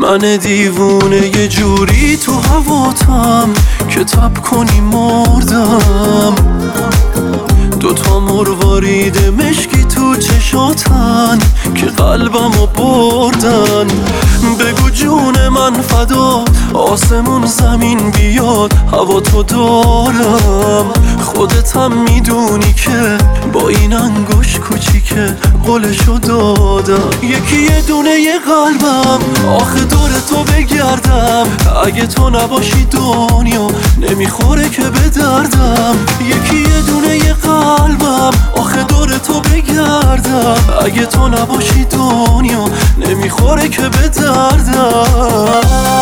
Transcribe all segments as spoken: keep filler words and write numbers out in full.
من دیوونه یه جوری تو هواتم که تب کنی مردم. دوتا مروارید مشکی تو چشاتن که قلبمو بردن. بگو جون من فدا، آسمون زمین بیاد، هوا تو دارم. خودتم میدونی که با این انگوش کوچیکه قولشو دادم. یکی یه دونه یه قلبم، آخه دور تو بگردم. اگه تو نباشی دنیا نمیخوره که به دردم. یکی یه دونه یه قلبم، آخه دور تو بگردم. اگه تو نباشی دنیا نمیخوره که به دردم.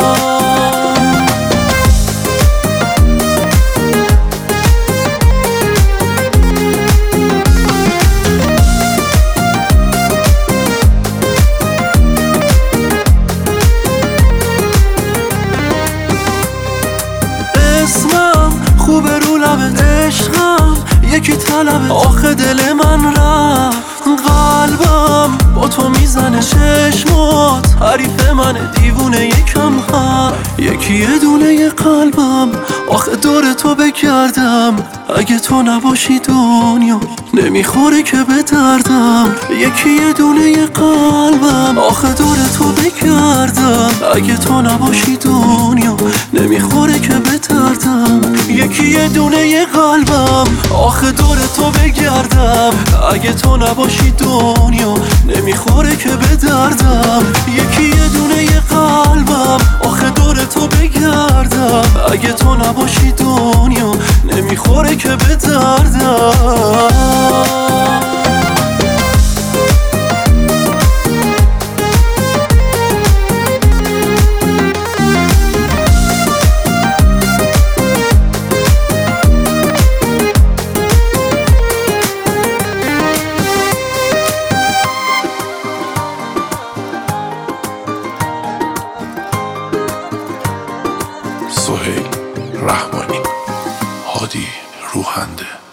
اسمم خوبه رو لبت، عشقم یکی طلبت. آخه دل من رفت، قلبم با تو میزنه. چشمات حریف منه، دیوونه یکم هم. یکی یه دونه یه قلبم، آخه دور تو بگردم. اگه تو نباشی دنیا نمیخوره که به دردم. یکی یه دونه یه قلبم، آخه دور تو بگردم. اگه تو نباشی دنیا نمیخوره که به دردم. یکی یه دونه یه قلبم، آخه دور تو بگردم. اگه تو نباشی دنیا نمیخوره که به دردم. یکی یه دونه یه قلبم، آخه دور تو بگردم. اگه تو نباشی دنیا نمیخوره که به دردم. سهیل رحمانی، هادی روحنده.